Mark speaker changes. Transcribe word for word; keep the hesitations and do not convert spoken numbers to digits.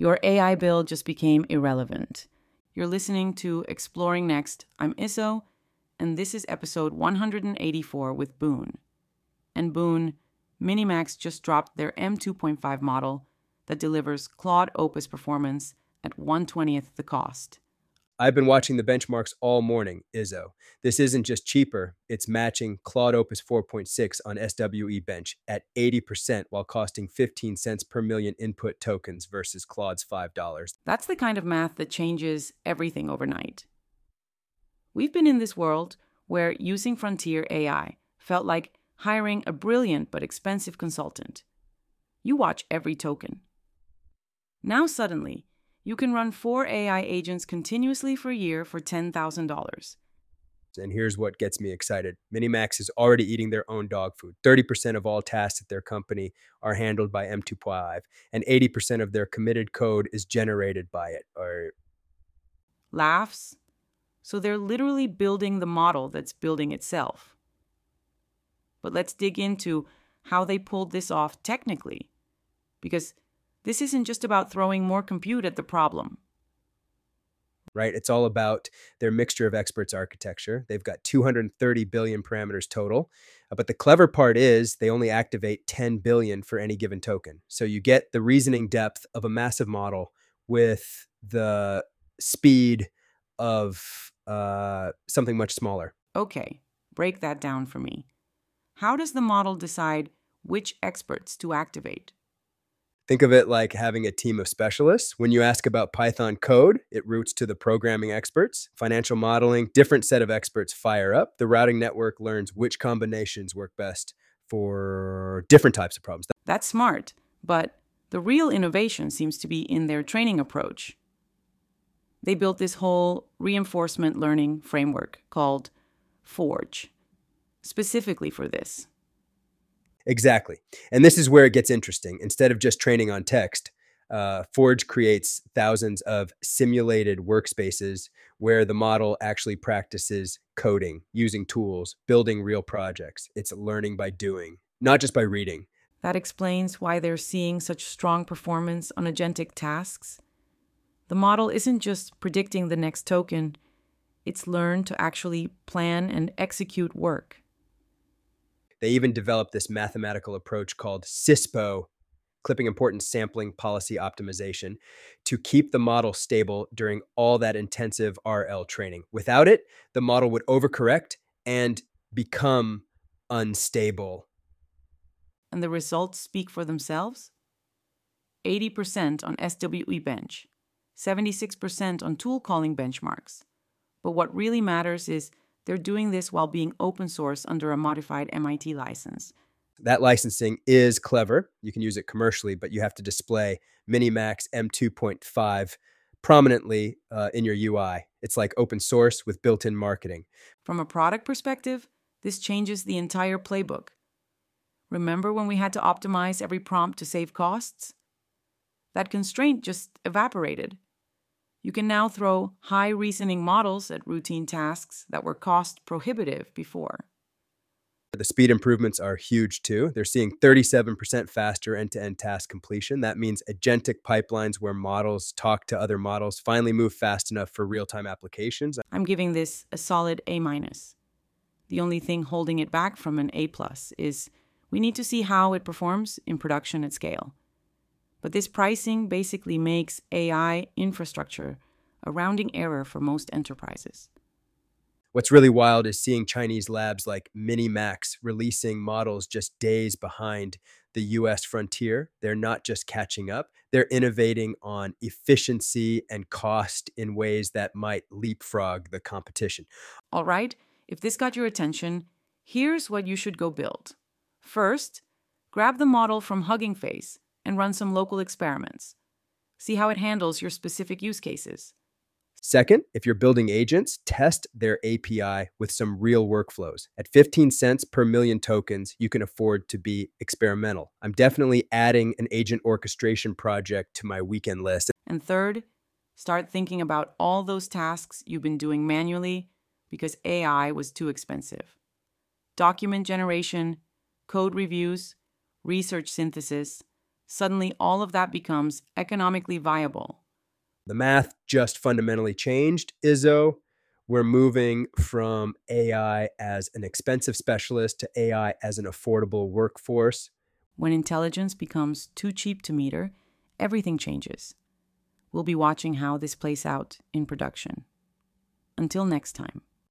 Speaker 1: your A I bill just became irrelevant. You're listening to Exploring Next. I'm Isso, and this is episode one hundred eighty-four with Boon. And Boon, Minimax just dropped their M two point five model that delivers Claude Opus performance at one twentieth the cost.
Speaker 2: I've been watching the benchmarks all morning, Izzo. This isn't just cheaper, it's matching Claude Opus four point six on S W E Bench at eighty percent while costing fifteen cents per million input tokens versus Claude's five dollars.
Speaker 1: That's the kind of math that changes everything overnight. We've been in this world where using frontier A I felt like hiring a brilliant but expensive consultant. You watch every token. Now suddenly, you can run four A I agents continuously for a year for ten thousand dollars.
Speaker 2: And here's what gets me excited. Minimax is already eating their own dog food. thirty percent of all tasks at their company are handled by M two point five, and eighty percent of their committed code is generated by it. Or
Speaker 1: Laughs? So they're literally building the model that's building itself. But let's dig into how they pulled this off technically. Because this isn't just about throwing more compute at the problem.
Speaker 2: Right? It's all about their mixture of experts architecture. They've got two hundred thirty billion parameters total. Uh, but the clever part is they only activate ten billion for any given token. So you get the reasoning depth of a massive model with the speed of uh, something much smaller.
Speaker 1: Okay, break that down for me. How does the model decide which experts to activate?
Speaker 2: Think of it like having a team of specialists. When you ask about Python code, it routes to the programming experts. Financial modeling, different set of experts fire up. The routing network learns which combinations work best for different types of problems.
Speaker 1: That's smart, but the real innovation seems to be in their training approach. They built this whole reinforcement learning framework called Forge, specifically for this.
Speaker 2: Exactly. And this is where it gets interesting. Instead of just training on text, uh, Forge creates thousands of simulated workspaces where the model actually practices coding, using tools, building real projects. It's learning by doing, not just by reading.
Speaker 1: That explains why they're seeing such strong performance on agentic tasks. The model isn't just predicting the next token, it's learned to actually plan and execute work.
Speaker 2: They even developed this mathematical approach called CISPO, clipping importance sampling policy optimization, to keep the model stable during all that intensive R L training. Without it, the model would overcorrect and become unstable.
Speaker 1: And the results speak for themselves? eighty percent on S W E Bench, seventy-six percent on tool calling benchmarks. But what really matters is they're doing this while being open source under a modified M I T license.
Speaker 2: That licensing is clever. You can use it commercially, but you have to display Minimax M two point five prominently uh, in your U I. It's like open source with built-in marketing.
Speaker 1: From a product perspective, this changes the entire playbook. Remember when we had to optimize every prompt to save costs? That constraint just evaporated. You can now throw high reasoning models at routine tasks that were cost prohibitive before.
Speaker 2: The speed improvements are huge too. They're seeing thirty-seven percent faster end-to-end task completion. That means agentic pipelines where models talk to other models finally move fast enough for real-time applications.
Speaker 1: I'm giving this a solid A minus. The only thing holding it back from an A plus is we need to see how it performs in production at scale. But this pricing basically makes A I infrastructure a rounding error for most enterprises.
Speaker 2: What's really wild is seeing Chinese labs like Minimax releasing models just days behind the U S frontier. They're not just catching up, they're innovating on efficiency and cost in ways that might leapfrog the competition.
Speaker 1: All right, if this got your attention, here's what you should go build. First, grab the model from Hugging Face and run some local experiments. See how it handles your specific use cases.
Speaker 2: Second, if you're building agents, test their A P I with some real workflows. At fifteen cents per million tokens, you can afford to be experimental. I'm definitely adding an agent orchestration project to my weekend list.
Speaker 1: And third, start thinking about all those tasks you've been doing manually because A I was too expensive. Document generation, code reviews, research synthesis, Suddenly, all of that becomes economically viable.
Speaker 2: The math just fundamentally changed, Izzo. We're moving from A I as an expensive specialist to A I as an affordable workforce.
Speaker 1: When intelligence becomes too cheap to meter, everything changes. We'll be watching how this plays out in production. Until next time.